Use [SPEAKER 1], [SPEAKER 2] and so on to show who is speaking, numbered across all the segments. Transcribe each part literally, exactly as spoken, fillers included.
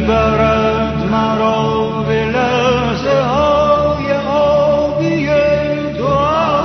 [SPEAKER 1] میبرد مرا به لحظه های آبی دعا.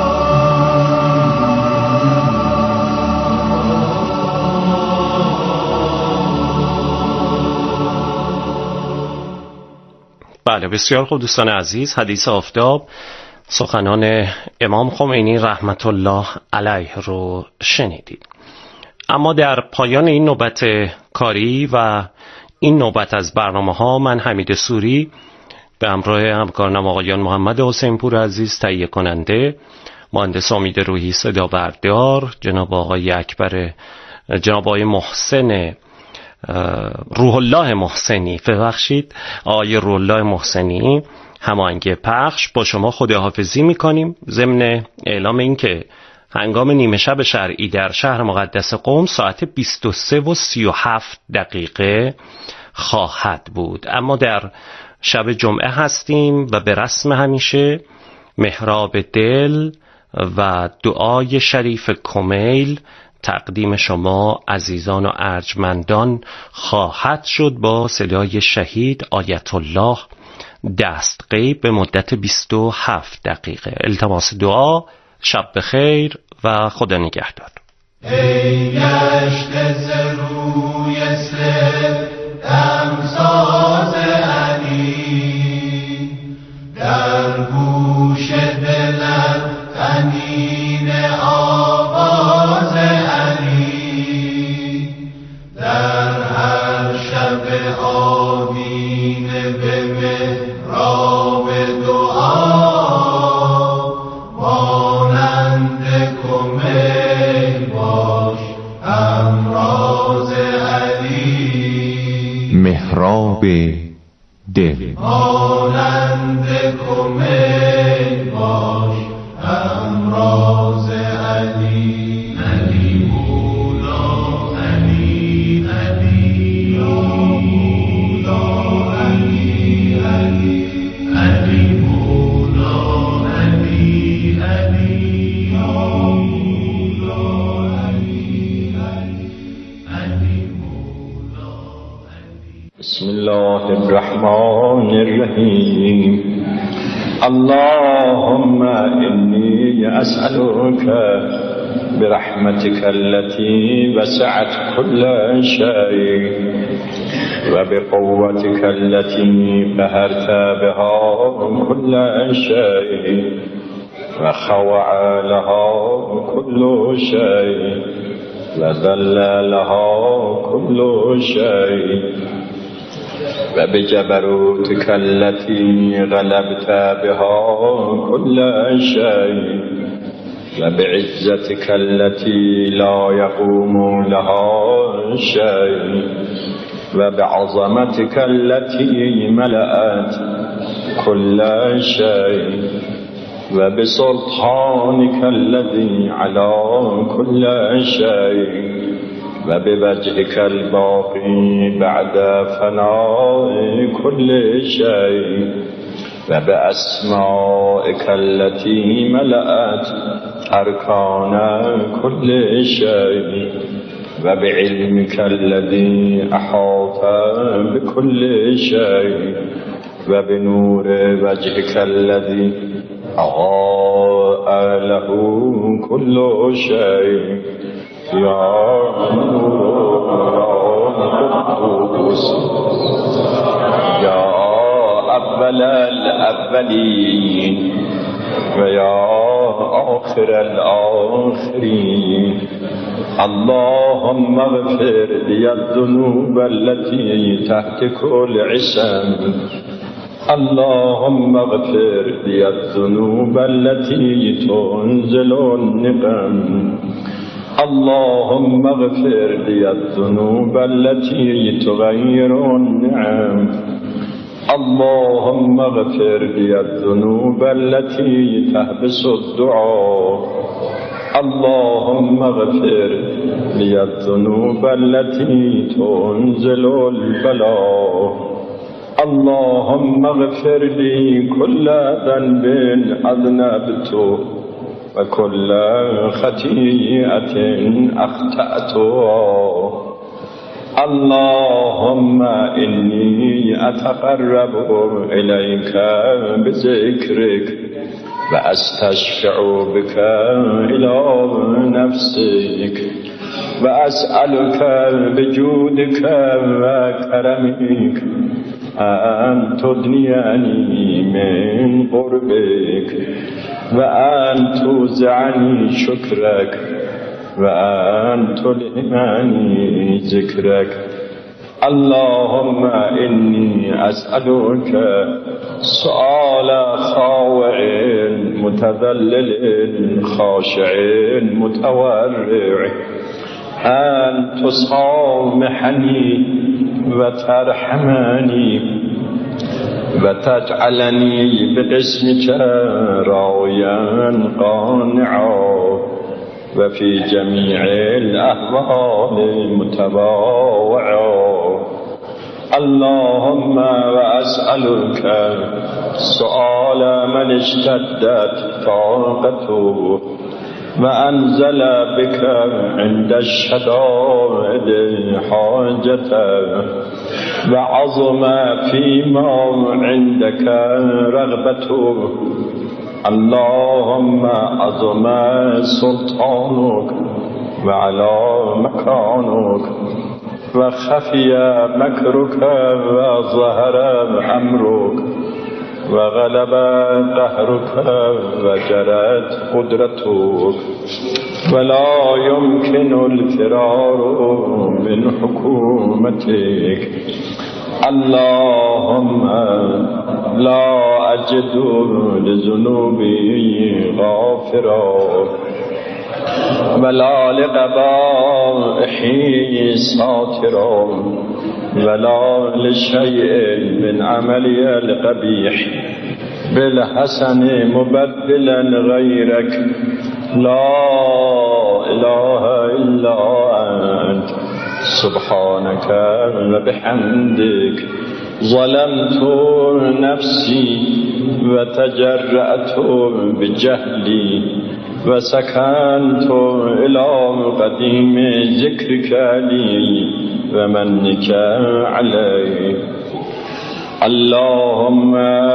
[SPEAKER 2] بله، بسیار خوب دوستان عزیز، حدیث آفتاب، سخنان امام خمینی رحمت الله علیه رو شنیدید. اما در پایان این نوبت کاری و این نوبت از برنامه ها، من حمید سوری به همراه همکارانم آقایان محمد حسین پور عزیز تهیه کننده، مهندس امید روحی صدا بردار، جناب آقای اکبر جناب آقای محسن روح الله محسنی ببخشید آقای روح الله محسنی هماهنگ پخش، با شما خداحافظی میکنیم، ضمن اعلام این که هنگام نیمه شب شرعی در شهر مقدس قم ساعت بیست و سه و سی و هفت دقیقه خواهد بود. اما در شب جمعه هستیم و به رسم همیشه محراب دل و دعای شریف کمیل تقدیم شما عزیزان و ارجمندان خواهد شد با صدای شهید آیت الله دستغیب به مدت بیست و هفت دقیقه. التماس دعا، شب بخیر و خدا نگهدار.
[SPEAKER 1] ای گشته ز روی سر دمساز علی، در گوش دلت طنین آواز علی، در هر شب آبینه به محراب دعا، مانند کمیل باش همراز علی.
[SPEAKER 3] محراب دل
[SPEAKER 1] مانند کمیل باش همراز علی. علی مولا علی علی مولا علی علی علی مولا علی علی مولا علی علی مولا علی.
[SPEAKER 4] بسم الله الرحمن الرحیم. اللهم إني أسألك برحمتك التي وسعت كل شيء وبقوتك التي قهرت بها كل شيء وخضع لها كل شيء وذل لها كل شيء وبجبروتك التي غلبت بها كل شيء وبعزتك التي لا يقوم لها شيء وبعظمتك التي ملأت كل شيء وبسلطانك الذي على كل شيء وبوجهك الباقي بعد فناء كل شيء وبأسمائك التي ملأت أركان كل شيء وبعلمك الذي أحاط بكل شيء وبنور وجهك الذي أضاء له كل شيء. يا قدوس يا أول الأولين ويا آخر الآخرين، اللهم اغفر لي الذنوب التي تحت كل عصم، اللهم اغفر لي الذنوب التي تنزل النقم، اللهم اغفر لي الذنوب التي تغير النعم، اللهم اغفر لي الذنوب التي تحبس الدعاء، اللهم اغفر لي الذنوب التي تنزل البلاء، اللهم اغفر لي كل ذنب أذنبته وكل خطيئة أخطأتها، اللهم إني أتقرب إليك بذكرك وأستشفع بك إلى نفسك وأسألك بجودك وكرمك أن تدنيني من قربك وأن توزعني شكرك وأن تلهمني ذكرك. اللهم إني أسألك سؤال خاضع متذلل خاشع متورع أن تصامحني وترحمني وتجعلني بقسمك راضيا قانعا وفي جميع الأحوال متواضعا. اللهم وأسألك سؤال من اشتدت طاقته وأنزل بك عند الشدائد حاجته وعظم فيما عندك رغبته. اللهم عظم سلطانك وعلى مكانك وخفي مكرك وظهر أمرك وغلب قهرك وجرت قدرتك ولا يمكن الفرار من حكومتك. اللهم لا أجد لذنوبي غافرا ولا لقبائحي ساترا ولا لشيء من عملي القبيح بالحسن مبدلا غيرك. لا إله إلا أنت سبحانك وبحمدك ظلمت نفسي وتجرأت بجهلي وسكنت إلى قديم ذكرك لي ومنك علي. اللهم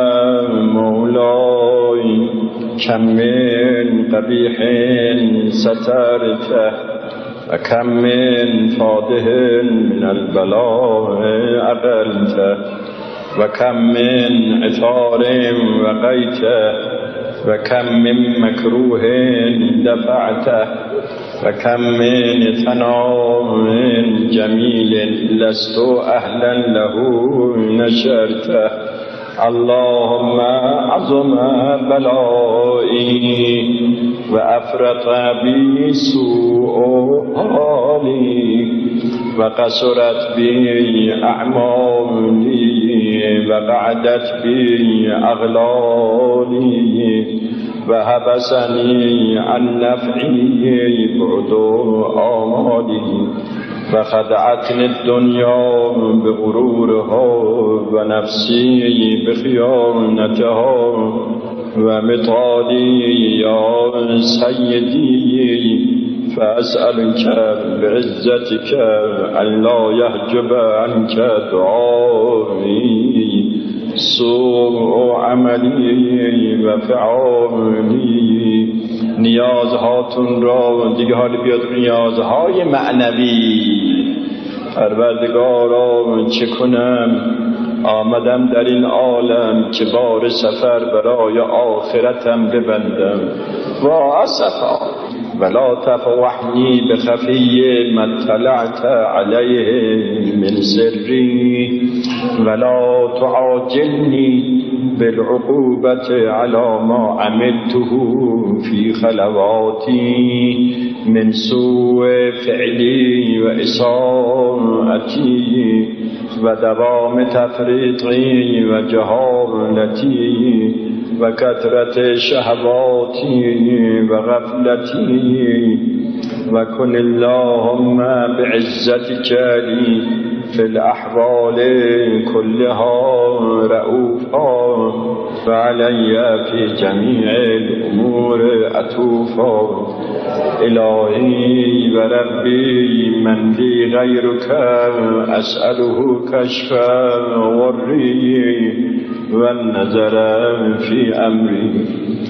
[SPEAKER 4] مولاي كم من قبيح سترته وكم من فاده من البلاء أقلته وكم من عثار وقيته وكم من مكروه دفعته وكم من ثناء جميل لست أهلا له نشرته. اللهم عظم بلائي وأفرط بي سوء حالي وقصرت بي أعمالي وقعدت بي أغلالي وحبسني عن نفعي بعد آمالي وخدعتني الدنيا بغرورها ونفسي بخيانتها ومطالي يا سيدي فأسألك بعزتك أن لا يحجب عنك دعائي سوء عملی و فعالی. نیازهاتون را دیگه حالی بیاد نیازهای معنوی. پروردگارا چه کنم آمدم در این عالم که بار سفر برای آخرتم ببندم و اسفا ولا تفوحنی بخفی من طلعت علیه من سری ولا تعاجلنی بالعقوبة على ما عملته في خلواتي من سوء فعلي وإساءتي ودوام تفريطي وجهالتي وكثرة شهواتي وغفلتي وكن اللهم بعزتك لي في الأحوال كلها رؤوفا وعلي في جميع الأمور أتوفا إلهي وربي من لي غيرك أسأله كشف غري والنظر في أمري.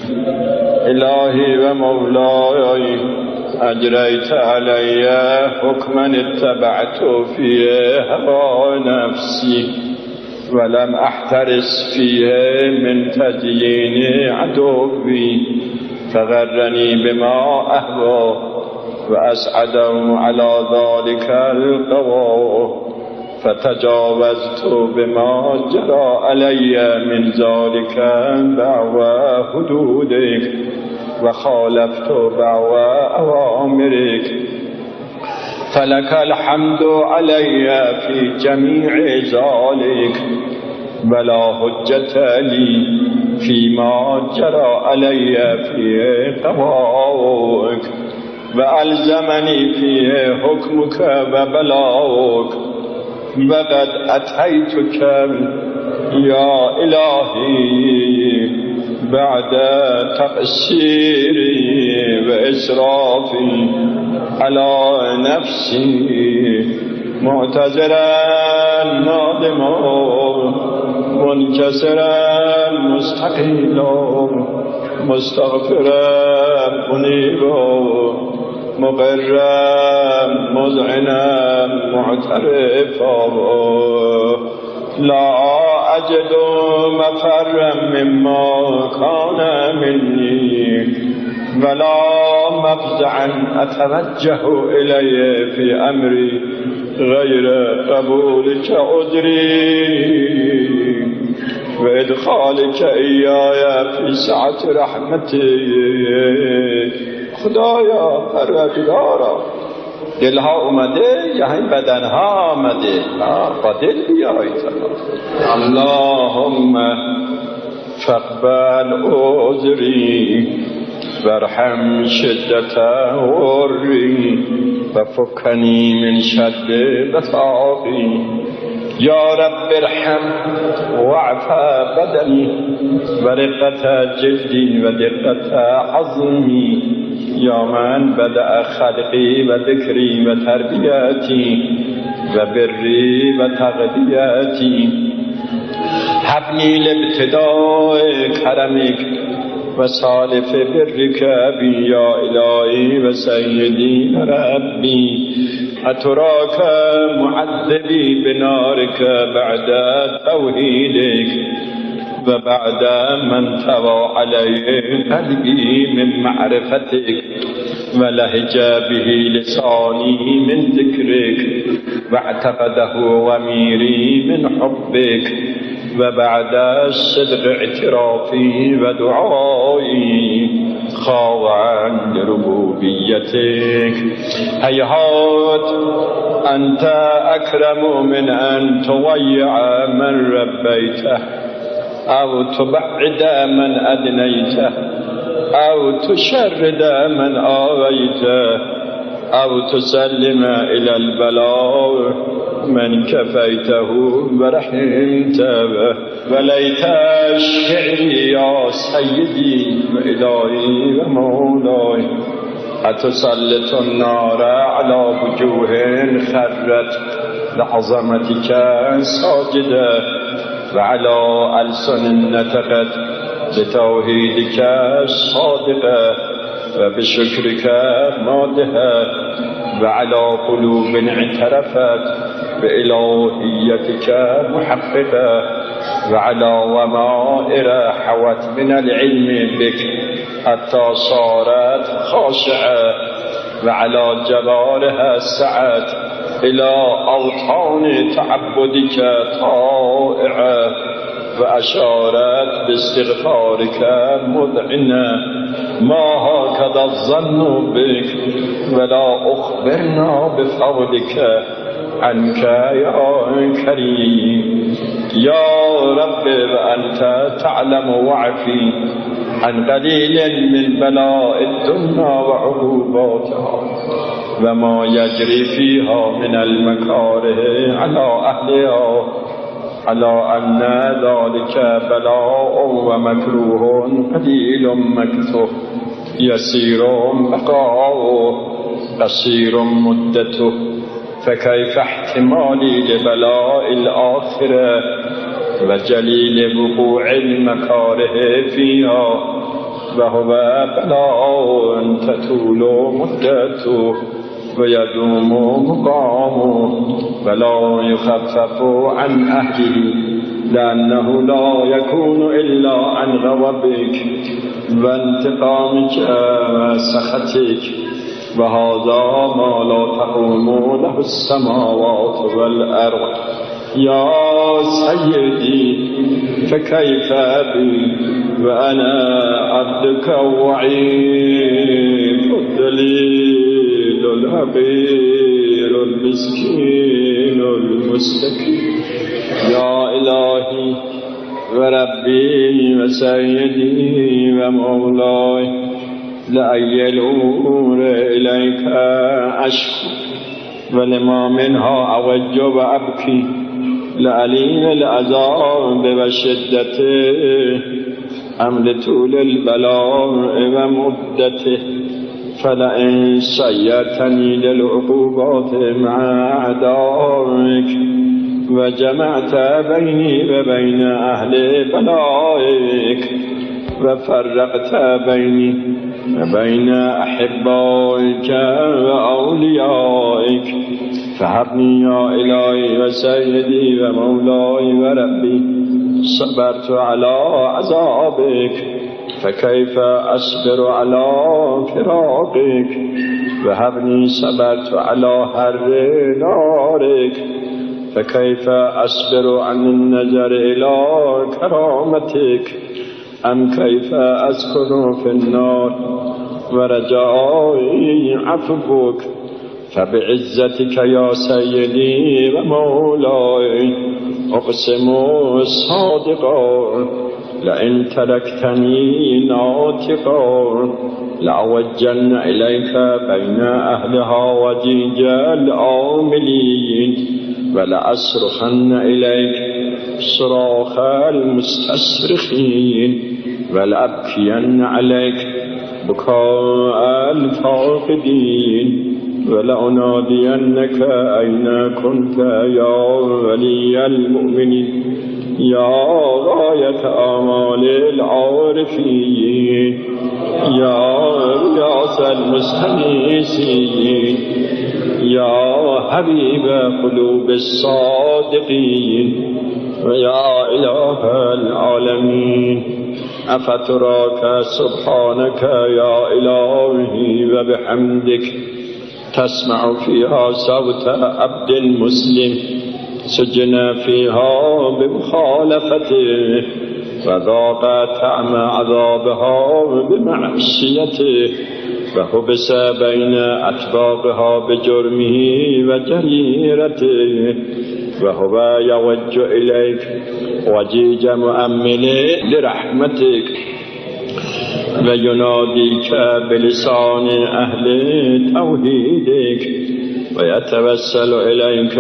[SPEAKER 4] إلهي ومولاي أجريت علي حكما اتبعت فيه هوى نفسي ولم أحترس فيه من تدين عدوي فغرني بما أهوى وأسعده على ذلك القضاء فتجاوزت بما جرى علي من ذلك دعوى حدودك وخالفت دعوى أوامرك فلك الحمد علي في جميع ذلك ولا حجة لي فيما جرى علي في قضاءك وألزمني فيه حكمك وبلاغك وقد أتيتك يا إلهي بعد تقصيري وإسرافي على نفسي معتذرا نادما منكسرا مستقيلا مستغفرا منيبا مقرا مذعنا معترفا لا أجد مفرا مما كان مني ولا مفزعا أتوجه إليه في أمري غير قبولك عذري وإدخالك إياي في سعة رحمتي. خدایا پروردگارا دلها اومده یا این بدنها آمده با دل بیایید. اللهم فاقبل عذری وارحم شدت غری وفكني من شر بطاقي. يا رب ارحم واعف بدني ورقة جلدي ودقة عظمي يا من بدأ خلقي وذكري وتربيتي وبري وتغذيتي. هبني لابتداء كرمك وسالف برك بي يا إلهي وسيدي وربي. أتراك معذبي بنارك بعد توحيدك وبعد من طوى عليه قلبي من معرفتك ولهج به لساني من ذكرك واعتقده ضميري من حبك وبعد الصدق اعترافي ودعائي خاضعا لربوبيتك. هيهات أنت أكرم من أن تضيع من ربيته أو تبعد من أدنيته أو تشرد من آويته أو تسلم إلى البلاء من كفيته ورحمته. وليت شعري يا سيدي وإلهي ومولاي أتسلط النار على وجوه خرت لعظمتك ساجدة وعلى ألسن نطقت بتوحيدك الصادقة وبشكرك مادها وعلى قلوب اعترفت بإلهيتك محققة وعلى ضمائر حوت من العلم بك حتى صارت خاشعة وعلى جبارها سعت إلى أوطان تعبدك طائعة وأشارت باستغفارك مذعنة. ما هكذا الظن بك ولا أخبرنا بفضلك عنك يا كريم. يا رب وأنت تعلم وعفي عن قليل من بلاء الدنيا وعقوباتها وما يجري فيها من المكاره على أهلها على أن ذلك بلاء ومكروه قليل مكثف يسير بقاؤه قصير مدته فكيف احتمالي لبلاء الآخرة وجليل وقوع المكاره فيها وهو بلاء تطول مدته ويدوم مقامه ولا يخفف عن أهله لأنه لا يكون إلا عن غضبك وانتقامك وسخطك وهذا ما لا تقوم له السماوات والأرض يا سيدي فكيف بي وأنا عبدك وعيد الدليل الحقير المسكين المستكين يا إلهي وربي وسيدي ومولاي لأي الأمور إليك أشكو ولما منها أوج وأبكي لأليم العذاب وشدته أم لطول البلاء ومدته فلئن سيرتني للعقوبات مع أعدائك وجمعت بيني وبين أهل بلائك وفرقت بيني وبين أحبائك وأوليائك فهبني يا إلهي وسيدي ومولاي وربي صبرت على عذابك فكيف أصبر على فراقك وهبني صبرت على حر نارك فكيف أصبر عن النظر إلى كرامتك أم كيف أسكن في النار ورجائي عفوك فبعزتك يا سيدي ومولاي أقسم صادقا لئن تركتني ناطقا لأوجن إليك بين أهلها وجيج العاملين ولأصرخن إليك صراخ المستصرخين ولأبكين عليك بكاء الفاقدين ولأنادينك أين كنت يا ولي المؤمنين يا غاية آمال العارفين يا رياس المستنيسين يا حبيب قلوب الصادقين ويا إله العالمين أفتراك سبحانك يا إلهي وبحمدك تسمع فيها صوت عبد مسلم سجن فيها بمخالفته وذاق طعم عذابها بمعصيته وحبس بين أطباقها بجرمه وجريرته وهو يوج إليك وجيج مؤمل لرحمتك ويناديك بلسان أهل توحيدك ويتوسل إليك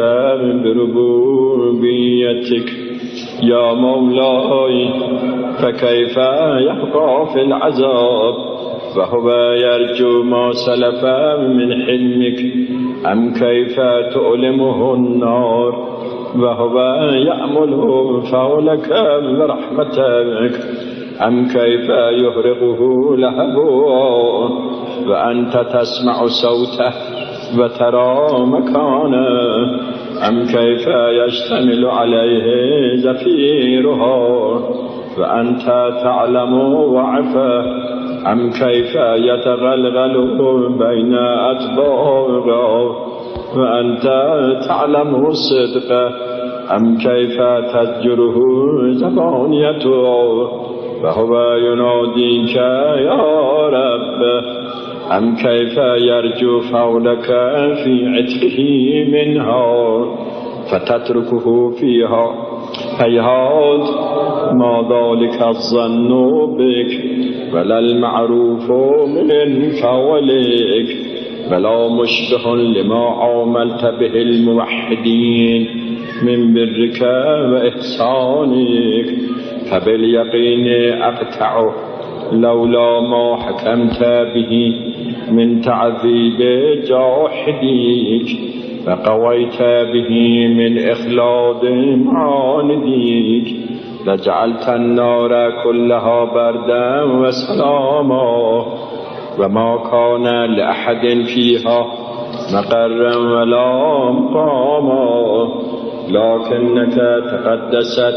[SPEAKER 4] بربوبيتك يا مولاي فكيف يبقى في العذاب وهو يرجو ما سلف من حلمك أم كيف تؤلمه النار وهو يأمل فولك برحمتك أم كيف يهرقه لهبه وأنت تسمع صوته وترى مكانه أم كيف يشتمل عليه زفيرها وأنت تعلم وعفه أم كيف يتغلغل بين أطباقه وأنت تعلم صدقه أم كيف تزجره زبانيته وهو يناديك يا رب أم كيف يرجو فولك في عتقه منها فتتركه فيها هيهات ما ذلك الظن بك ولا المعروف من فولك ولا مشبه لما عاملت به الموحدين من برك وإحسانك فباليقين أقطعه لولا ما حكمت به من تعذيب جاحديك فقويت به من إخلاد معانديك لجعلت النار كلها بردا وسلاما وما كان لأحد فيها مقرا ولا مقاما لكنك تقدست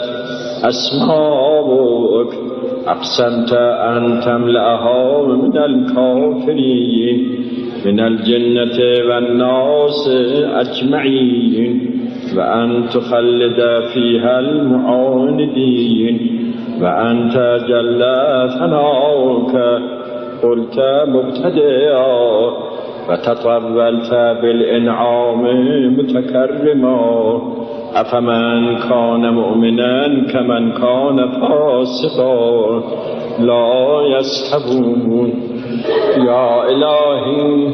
[SPEAKER 4] أسماؤك أقسمت أن تملأها من الكافرين من الجنة والناس أجمعين وأن تخلد فيها المعاندين وأنت جل ثناؤك قلت مبتدئا وتطولت بالإنعام متكرما أفمن كان مؤمنا كمن كان فاسقا لا يستوون يا إلهي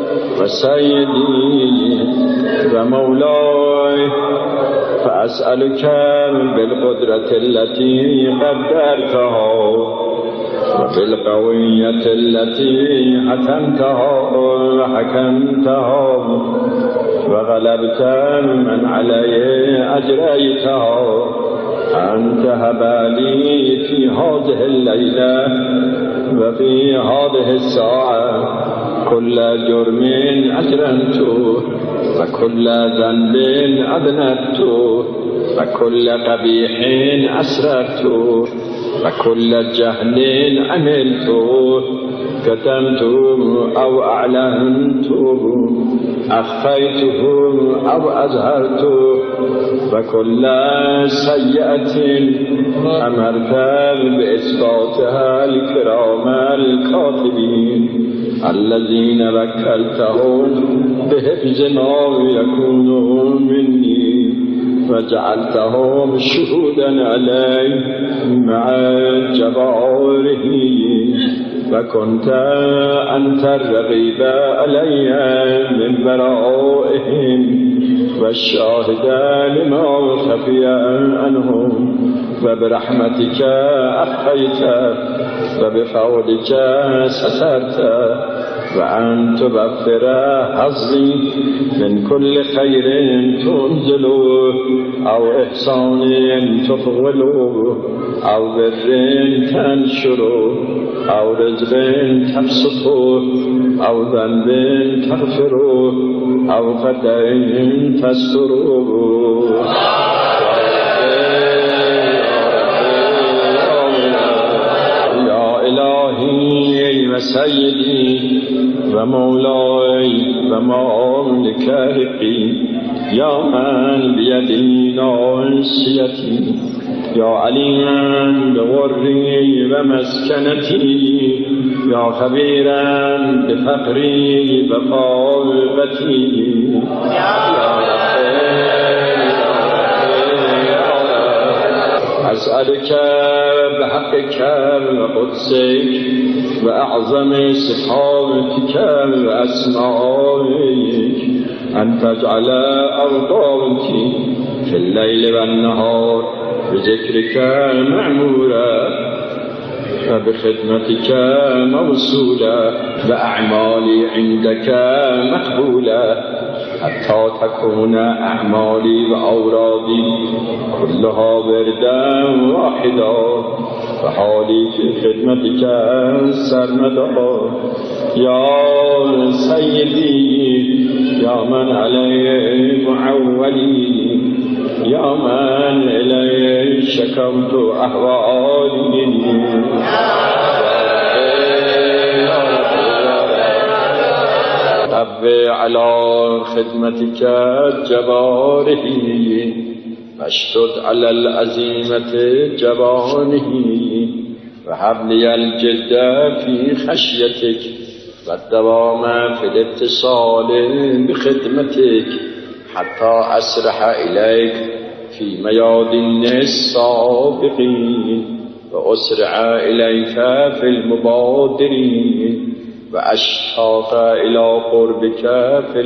[SPEAKER 4] وسيدي ومولاي فأسألك بالقدرة التي قدرتها وبالقوية التي حكمتها وحكمتها وغلبت من عليه أجريتها أن تهب لي في هذه الليلة وفي هذه الساعة كل جرم أجرمته وكل ذنب أذنبته وكل قبيح أسررته وكل جهل عملته كتمته أو أعلنته أخفيته أو أظهرته وكل سيئة أمرت بإثباتها الكرام الكاتبين الذين وكلتهم بحفظ ما يكون مني وجعلتهم شهودا علي مع جباره وكنت أنت الرقيب علي من برائهم والشاهد لما خفي عنهم وبرحمتك أخفيت وبفضلك سترت وأن تبفر حظي من كل خير تنزل أو إحسان تفضل أو بر تنشر أو رزق تبسط أو ذنب تغفر أو خطأ تستر يا إلهي وسيدي ومولاي ومالكي يا من بيدي ناصيتي يا عليما بغري ومسكنتي يا خبيرا بفقري وفاقتي أسألك بحقك وقدسك وأعظم صفاتك وأسمائك أن تجعل أرضاك في الليل والنهار بذكرك معمورا وبخدمتك موصولا وأعمالي عندك مقبولا حتى تكون أعمالي وأورادي كلها وردا واحدا وحالي في خدمتك سرمدا يا سيدي يا من علي معولي يا من إليه شكوت أحوالي أبي على خدمتك جباره واشدد على العزيمة جبانه وهب لي الجد في خشيتك والدوام في الاتصال بخدمتك حتى أسرح إليك في ميادين السابقين وأسرع إليك في المبادرين وأشتاق إلى قربك في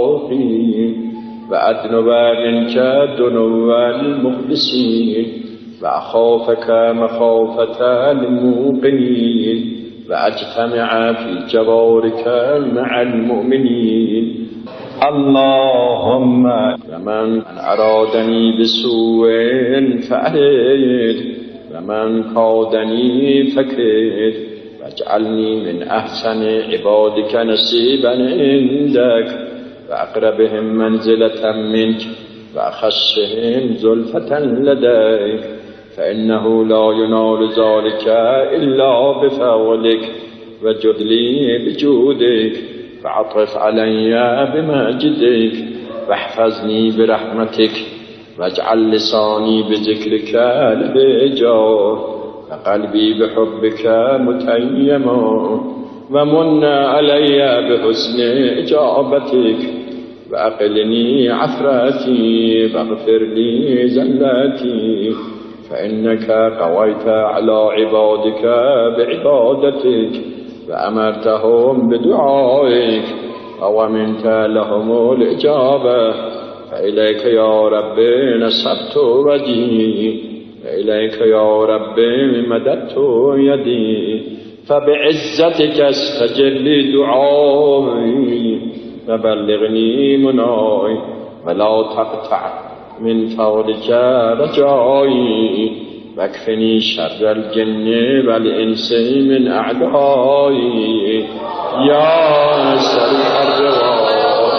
[SPEAKER 4] المشتاقين وأدنو منك دنو المخلصين وأخافك مخافة الموقنين وأجتمع في جوارك مع المؤمنين. اللهم ومن أرادني بسوء فأهد ومن كادني فكد واجعلني من أحسن عبادك نصيبا عندك وأقربهم منزلة منك وأخصهم زلفة لديك، فإنه لا ينال ذلك إلا بفضلك وجدلي بجودك، فعطف علي بمجدك واحفظني برحمتك واجعل لساني بذكرك لبجار وقلبي بحبك متيما، ومن علي بحسن إجابتك وأقلني عثراتي واغفر لي زلاتي، فإنك قويت على عبادك بعبادتك وأمرتهم بدعائك وومنت لهم الإجابة، فإليك يا رب نصبت وجهي وإليك يا رب مددت يدي، فبعزتك استجب لي دعائي وبلغني مناي ولا تقطع من فضلك رجائي، واكفني شر الجن والإنس من أعدائي يا سريع الرضا.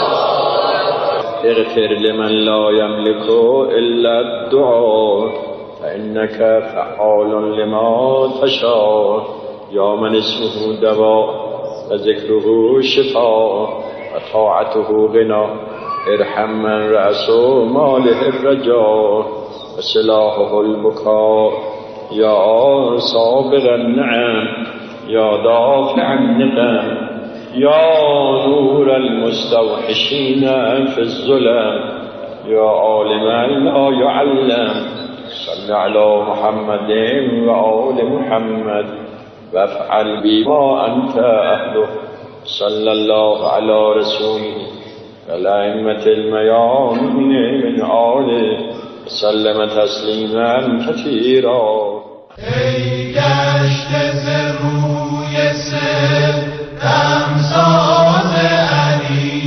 [SPEAKER 4] اغفر لمن لا يملك إلا الدعاء فإنك فعال لما تشاء، يا من اسمه دواء وذكره شفاء وطاعته غنى، ارحم من رأس ماله الرجاء وسلاحه البكاء، يا صابر النعم يا دافع النقم، يا نور المستوحشين في الظلم، يا عالما لا يعلم. صل على محمد وآل محمد وافعل بي ما أنت أهله. صلى الله على رسوله والأئمة الميامين من آله وسلم تسلیما كثيرا.
[SPEAKER 1] ای گشته ز روی سر دمساز علی،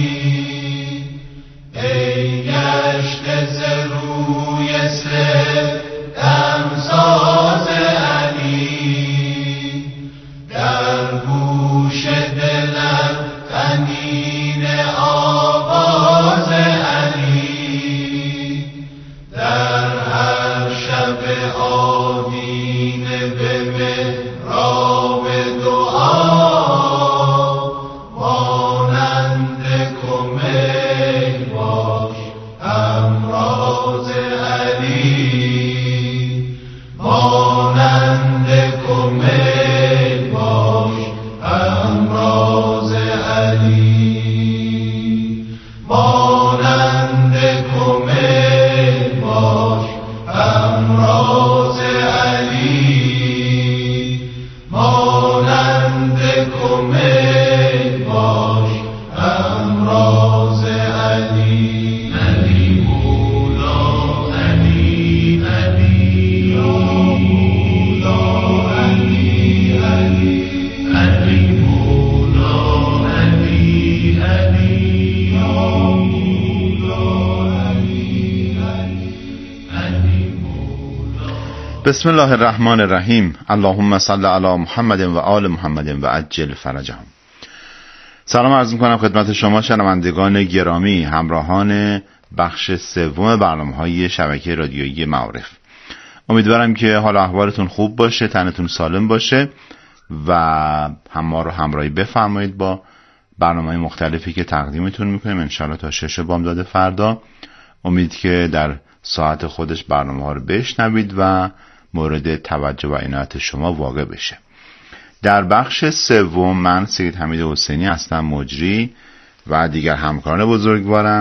[SPEAKER 1] ای گشته ز روی سر دمساز علی، در گوش دلم طنین آواز علی، در هر شب آدینه به محراب دعا، مانند کمیل باش همراز علی، مانند کمیل باش همراز علی، مانند کمیل باش همراز علی، مانند کمیل باش همراز علی. علی مولا علی علی یا مولا علی علی، علی مولا علی علی یا مولا علی علی.
[SPEAKER 5] بسم الله الرحمن الرحیم. اللهم صل علی محمد و آل محمد و عجل فرجهم. سلام عرض میکنم خدمت شما شنوندگان گرامی، همراهان بخش سوم برنامه‌های شبکه رادیویی معارف. امیدوارم که حال احوالتون خوب باشه، تنتون سالم باشه و هم ما رو همراهی بفرمایید با برنامه‌های مختلفی که تقدیمتون میکنیم انشالله تا شش بامداد فردا. امید که در ساعت خودش برنامه ها رو بشنوید و مورد توجه و عنایت شما واقع بشه. در بخش سوم من سید حمید حسینی هستم، مجری، و دیگر همکاران بزرگوارم